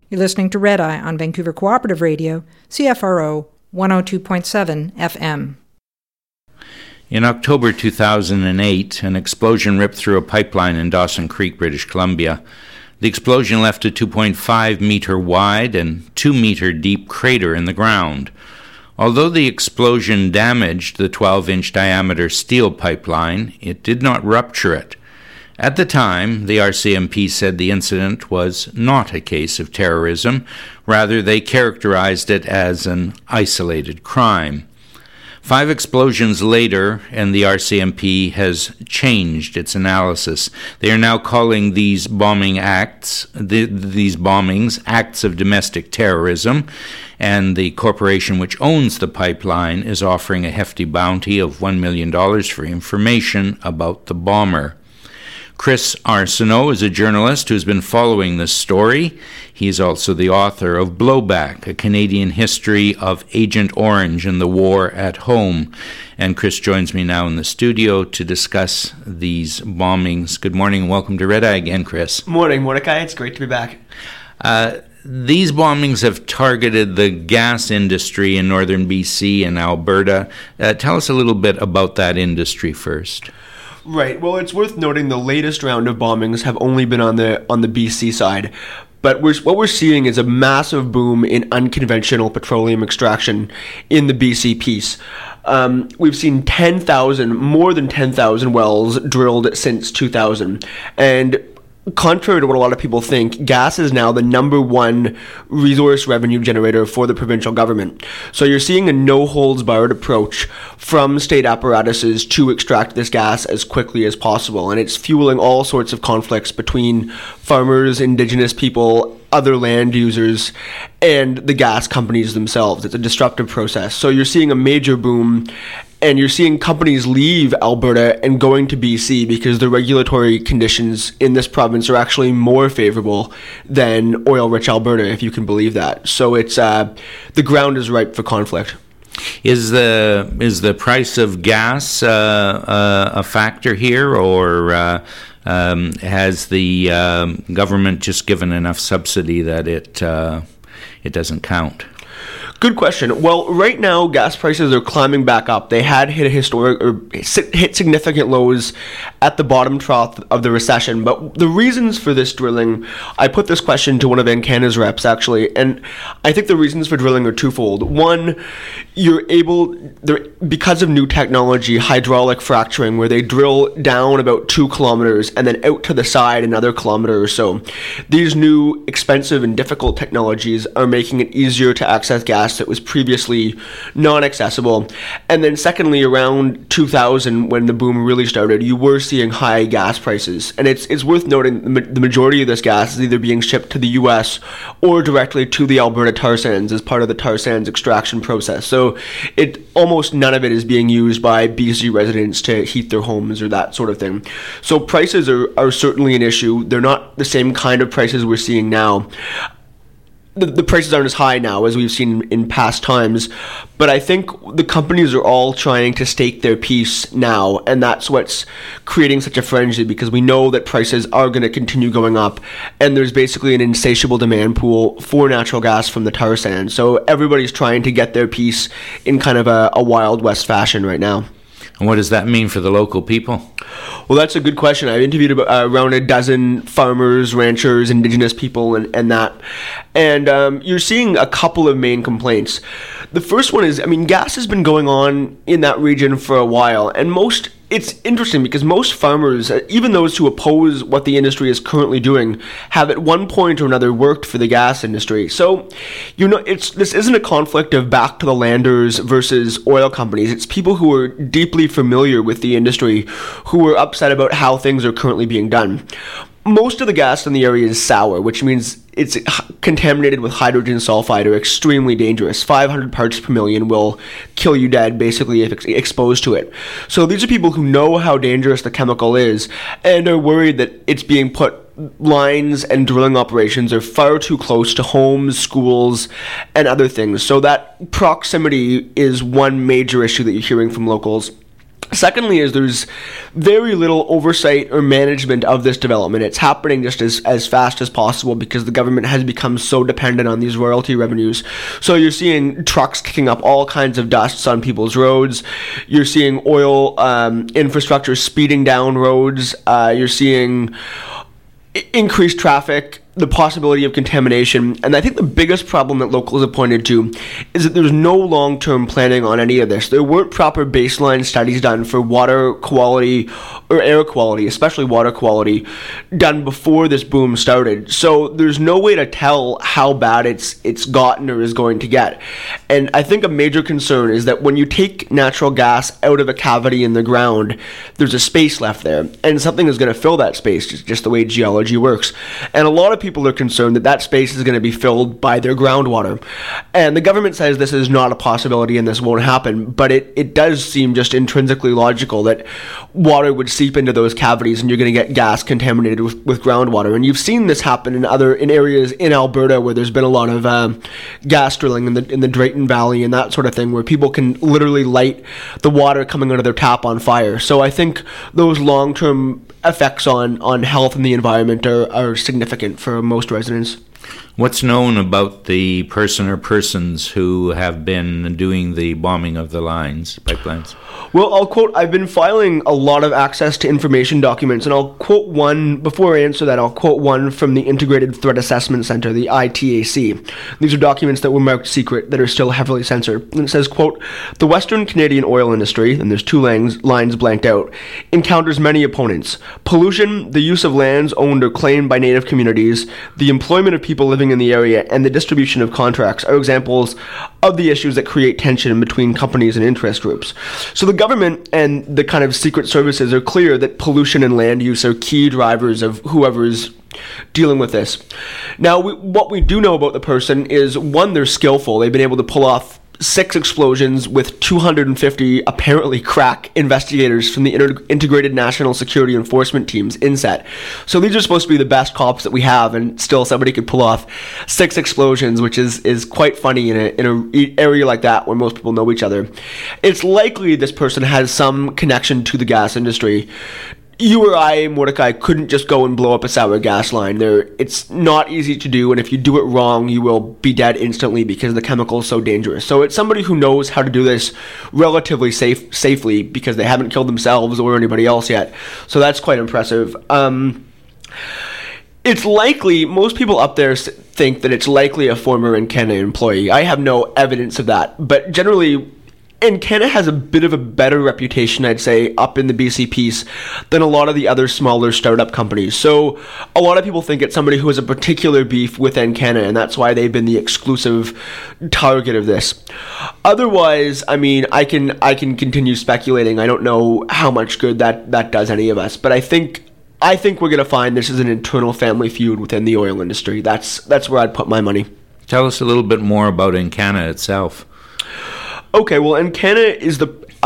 You're listening to Red Eye on Vancouver Cooperative Radio, CFRO 102.7 FM. In October 2008, an explosion ripped through a pipeline in Dawson Creek, British Columbia. The explosion left a 2.5-meter wide and 2-meter deep crater in the ground. Although the explosion damaged the 12-inch diameter steel pipeline, it did not rupture it. At the time, the RCMP said the incident was not a case of terrorism. Rather, they characterized it as an isolated crime. 5 explosions later, and the RCMP has changed its analysis. They are now calling these bombings acts of domestic terrorism, and the corporation which owns the pipeline is offering a hefty bounty of $1 million for information about the bomber. Chris Arsenault is a journalist who's been following this story. He's also the author of Blowback, a Canadian history of Agent Orange and the war at home. And Chris joins me now in the studio to discuss these bombings. Good morning and welcome to Red Eye again, Chris. Morning, Mordecai. It's great to be back. These bombings have targeted the gas industry in northern BC and Alberta. Tell us a little bit about that industry first. Right. Well, it's worth noting the latest round of bombings have only been on the BC side. But what we're seeing is a massive boom in unconventional petroleum extraction in the BC piece. We've seen more than 10,000 wells drilled since 2000. And contrary to what a lot of people think, gas is now the number one resource revenue generator for the provincial government. So you're seeing a no-holds-barred approach from state apparatuses to extract this gas as quickly as possible. And it's fueling all sorts of conflicts between farmers, Indigenous people, other land users, and the gas companies themselves. It's a disruptive process. So you're seeing a major boom, and you're seeing companies leave Alberta and going to BC because the regulatory conditions in this province are actually more favorable than oil-rich Alberta, if you can believe that. So it's the ground is ripe for conflict. Is the price of gas a factor here, or has the government just given enough subsidy that it doesn't count? Good question. Well, right now, gas prices are climbing back up. They had hit significant lows at the bottom trough of the recession. But the reasons for this drilling, I put this question to one of Encana's reps, actually, and I think the reasons for drilling are twofold. One, because of new technology, hydraulic fracturing, where they drill down about 2 kilometers and then out to the side another kilometer or so. These new expensive and difficult technologies are making it easier to access gas that was previously non-accessible. And then secondly, around 2000, when the boom really started, you were seeing high gas prices. And it's worth noting the majority of this gas is either being shipped to the US or directly to the Alberta tar sands as part of the tar sands extraction process. So almost none of it is being used by BC residents to heat their homes or that sort of thing. So prices are certainly an issue. They're not the same kind of prices we're seeing now. The prices aren't as high now as we've seen in past times, but I think the companies are all trying to stake their piece now, and that's what's creating such a frenzy, because we know that prices are going to continue going up, and there's basically an insatiable demand pool for natural gas from the tar sands. So everybody's trying to get their piece in kind of a Wild West fashion right now. And what does that mean for the local people? Well, that's a good question. I've interviewed around a dozen farmers, ranchers, Indigenous people, and that. And you're seeing a couple of main complaints. The first one is, gas has been going on in that region for a while, and it's interesting because most farmers, even those who oppose what the industry is currently doing, have at one point or another worked for the gas industry. So, this isn't a conflict of back to the landers versus oil companies. It's people who are deeply familiar with the industry who are upset about how things are currently being done. Most of the gas in the area is sour, which means it's contaminated with hydrogen sulfide, or extremely dangerous. 500 parts per million will kill you dead, basically, if exposed to it. So these are people who know how dangerous the chemical is and are worried that it's being put lines and drilling operations are far too close to homes, schools, and other things. So that proximity is one major issue that you're hearing from locals. Secondly, is there's very little oversight or management of this development. It's happening just as fast as possible because the government has become so dependent on these royalty revenues. So you're seeing trucks kicking up all kinds of dusts on people's roads. You're seeing oil infrastructure speeding down roads. You're seeing increased traffic, the possibility of contamination, and I think the biggest problem that locals have pointed to is that there's no long-term planning on any of this. There weren't proper baseline studies done for water quality or air quality, especially water quality, done before this boom started. So there's no way to tell how bad it's gotten or is going to get. And I think a major concern is that when you take natural gas out of a cavity in the ground, there's a space left there, and something is going to fill that space, just the way geology works. And a lot of people are concerned that that space is going to be filled by their groundwater. And the government says this is not a possibility and this won't happen, but it does seem just intrinsically logical that water would seep into those cavities and you're going to get gas contaminated with groundwater. And you've seen this happen in areas in Alberta where there's been a lot of gas drilling in the Drayton Valley and that sort of thing, where people can literally light the water coming out of their tap on fire. So I think those long-term effects on health and the environment are significant for most residents. What's known about the person or persons who have been doing the bombing of the pipelines? Well, I'll quote, I've been filing a lot of access to information documents, and I'll quote one, before I answer that, I'll quote one from the Integrated Threat Assessment Center, the ITAC. These are documents that were marked secret that are still heavily censored. And it says, quote, the Western Canadian oil industry, and there's two lines blanked out, encounters many opponents. Pollution, the use of lands owned or claimed by Native communities, the employment of people living in the area, and the distribution of contracts are examples of the issues that create tension between companies and interest groups. So the government and the kind of secret services are clear that pollution and land use are key drivers of whoever's dealing with this. Now, what we do know about the person is, one, they're skillful. They've been able to pull off 6 explosions with 250 apparently crack investigators from the Integrated National Security Enforcement Teams, INSET. So these are supposed to be the best cops that we have, and still somebody could pull off 6 explosions, which is quite funny in an area like that where most people know each other. It's likely this person has some connection to the gas industry. You or I, Mordecai, couldn't just go and blow up a sour gas line. It's not easy to do, and if you do it wrong, you will be dead instantly because the chemical is so dangerous. So it's somebody who knows how to do this relatively safely because they haven't killed themselves or anybody else yet. So that's quite impressive. It's likely, most people up there think that it's likely a former Encana employee. I have no evidence of that, but generally, Encana has a bit of a better reputation, I'd say, up in the BC piece than a lot of the other smaller startup companies. So a lot of people think it's somebody who has a particular beef with Encana, and that's why they've been the exclusive target of this. Otherwise, I mean, I can continue speculating. I don't know how much good that does any of us, but I think we're going to find this is an internal family feud within the oil industry. That's where I'd put my money. Tell us a little bit more about Encana itself. Okay, well, Encana is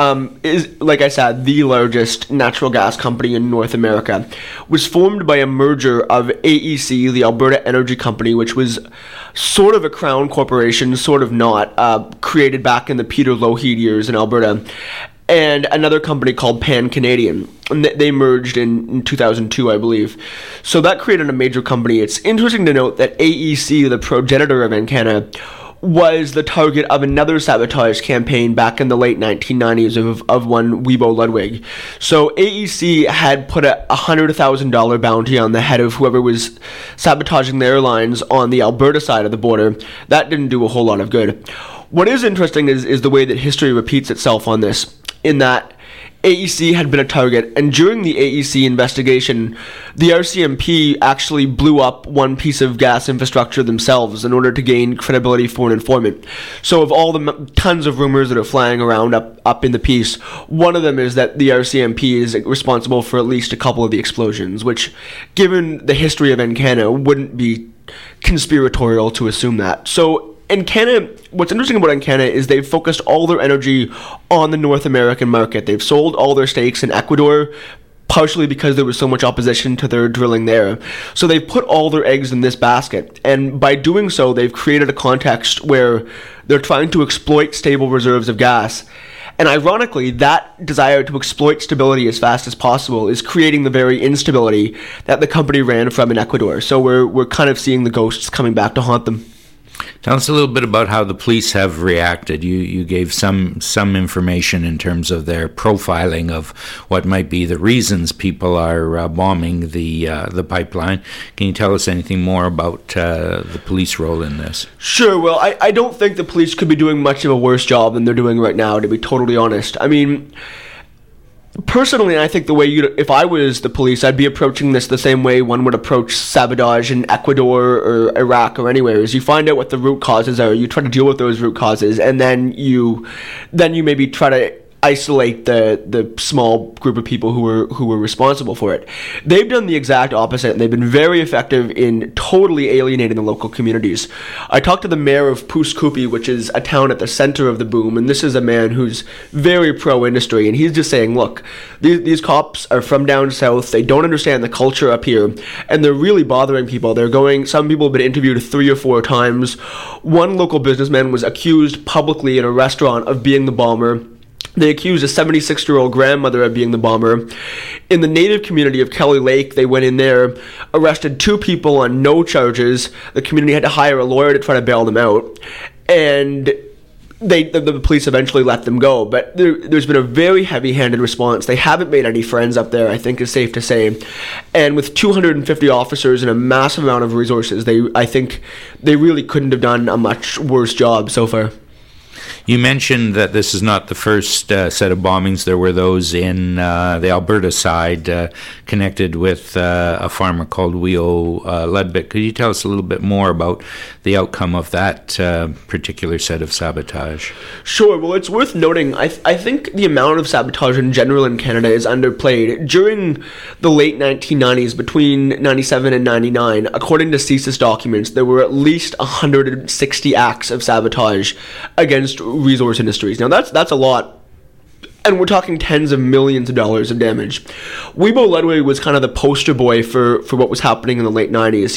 like I said, the largest natural gas company in North America. Was formed by a merger of AEC, the Alberta Energy Company, which was sort of a crown corporation, sort of not, created back in the Peter Lougheed years in Alberta, and another company called Pan Canadian. And they merged in 2002, I believe. So that created a major company. It's interesting to note that AEC, the progenitor of Encana, was the target of another sabotage campaign back in the late 1990s of one Weibo Ludwig. So AEC had put a $100,000 bounty on the head of whoever was sabotaging the airlines on the Alberta side of the border. That didn't do a whole lot of good. What is interesting is the way that history repeats itself on this, in that AEC had been a target, and during the AEC investigation, the RCMP actually blew up one piece of gas infrastructure themselves in order to gain credibility for an informant. So of all the tons of rumors that are flying around up in the piece, one of them is that the RCMP is responsible for at least a couple of the explosions, which, given the history of Encana, wouldn't be conspiratorial to assume that. So Encana, what's interesting about Encana is they've focused all their energy on the North American market. They've sold all their stakes in Ecuador, partially because there was so much opposition to their drilling there. So they've put all their eggs in this basket, and by doing so, they've created a context where they're trying to exploit stable reserves of gas And ironically, that desire to exploit stability as fast as possible is creating the very instability that the company ran from in Ecuador. So we're kind of seeing the ghosts coming back to haunt them. Tell us a little bit about how the police have reacted. You gave some information in terms of their profiling of what might be the reasons people are bombing the pipeline. Can you tell us anything more about the police role in this? Sure. Well, I don't think the police could be doing much of a worse job than they're doing right now, to be totally honest. I mean, personally, I think if I was the police, I'd be approaching this the same way one would approach sabotage in Ecuador or Iraq or anywhere. Is you find out what the root causes are, you try to deal with those root causes, and then you maybe try to isolate the small group of people who were responsible for it. They've done the exact opposite, and they've been very effective in totally alienating the local communities. I talked to the mayor of Puscupi, which is a town at the center of the boom, and this is a man who's very pro-industry, and he's just saying, look, these cops are from down south, they don't understand the culture up here, and they're really bothering people. Some people have been interviewed 3 or 4 times. One local businessman was accused publicly in a restaurant of being the bomber. They accused a 76-year-old grandmother of being the bomber. In the native community of Kelly Lake, they went in there, arrested 2 people on no charges. The community had to hire a lawyer to try to bail them out. And the police eventually let them go. But there's been a very heavy-handed response. They haven't made any friends up there, I think is safe to say. And with 250 officers and a massive amount of resources, I think they really couldn't have done a much worse job so far. You mentioned that this is not the first set of bombings. There were those in the Alberta side connected with a farmer called Weo Ludbik. Could you tell us a little bit more about the outcome of that particular set of sabotage? Sure. Well, it's worth noting, I think the amount of sabotage in general in Canada is underplayed. During the late 1990s, between 97 and 99, according to CSIS documents, there were at least 160 acts of sabotage against resource industries. Now that's a lot, and we're talking tens of millions of dollars of damage. Webo Ludwig was kind of the poster boy for what was happening in the late 90s.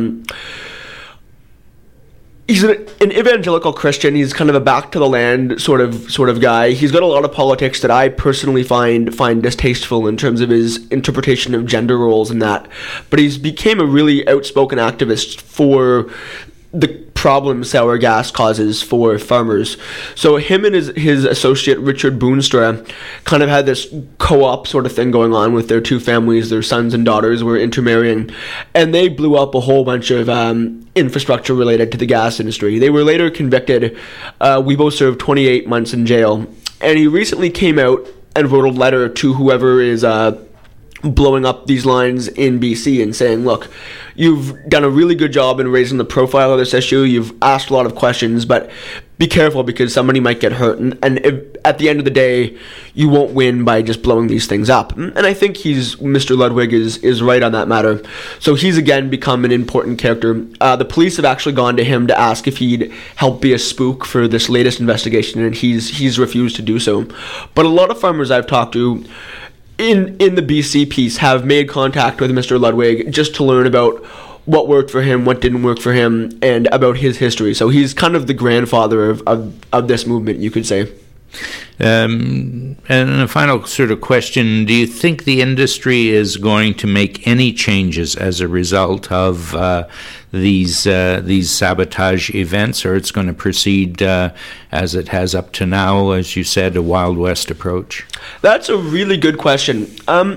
He's an evangelical Christian. He's kind of a back to the land sort of guy. He's got a lot of politics that I personally find distasteful in terms of his interpretation of gender roles and that. But he's became a really outspoken activist for the problem sour gas causes for farmers. So him and his associate Richard Boonstra kind of had this co-op sort of thing going on with their 2 families. Their sons and daughters were intermarrying, and they blew up a whole bunch of infrastructure related to the gas industry. They were later convicted. Webo served 28 months in jail, and he recently came out and wrote a letter to whoever is blowing up these lines in BC and saying, look, you've done a really good job in raising the profile of this issue. You've asked a lot of questions, but be careful because somebody might get hurt. And if, at the end of the day, you won't win by just blowing these things up. And I think Mr. Ludwig is right on that matter. So he's again become an important character. The police have actually gone to him to ask if he'd help be a spook for this latest investigation, and he's refused to do so. But a lot of farmers I've talked to in the BC piece have made contact with Mr. Ludwig just to learn about what worked for him, what didn't work for him, and about his history. So he's kind of the grandfather of this movement, you could say. And a final sort of question, do you think the industry is going to make any changes as a result of these sabotage events, or it's going to proceed as it has up to now, as you said, a Wild West approach? That's a really good question.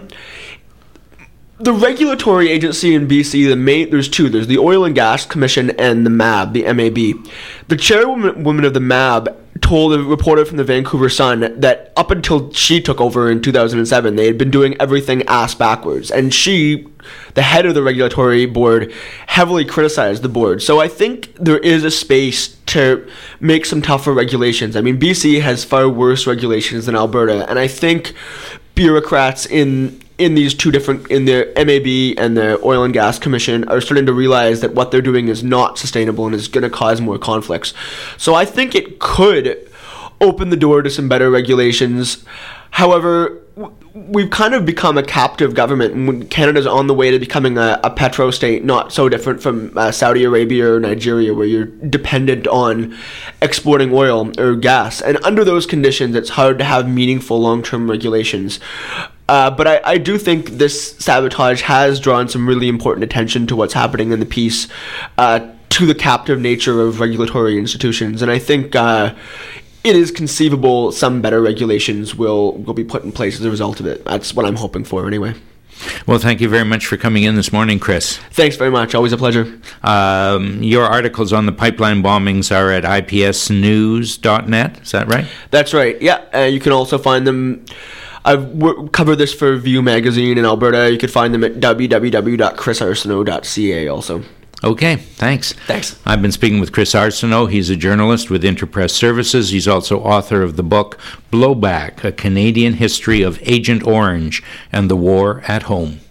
The regulatory agency in BC, there's 2. There's the Oil and Gas Commission and the MAB, the MAB. The chairwoman of the MAB told a reporter from the Vancouver Sun that up until she took over in 2007, they had been doing everything ass backwards. And she, the head of the regulatory board, heavily criticized the board. So I think there is a space to make some tougher regulations. I mean, BC has far worse regulations than Alberta, and I think bureaucrats in these 2 different, in the MAB and the Oil and Gas Commission, are starting to realize that what they're doing is not sustainable and is going to cause more conflicts. So I think it could open the door to some better regulations. However, we've kind of become a captive government, and Canada's on the way to becoming a petro state, not so different from Saudi Arabia or Nigeria, where you're dependent on exporting oil or gas. And under those conditions, it's hard to have meaningful long-term regulations. But I do think this sabotage has drawn some really important attention to what's happening in the peace, to the captive nature of regulatory institutions. And I think it is conceivable some better regulations will be put in place as a result of it. That's what I'm hoping for anyway. Well, thank you very much for coming in this morning, Chris. Thanks very much. Always a pleasure. Your articles on the pipeline bombings are at ipsnews.net. Is that right? That's right. Yeah. You can also find them. I've covered this for View Magazine in Alberta. You could find them at www.chrisarsenault.ca also. Okay, thanks. Thanks. I've been speaking with Chris Arsenault. He's a journalist with Interpress Services. He's also author of the book Blowback, A Canadian History of Agent Orange and the War at Home.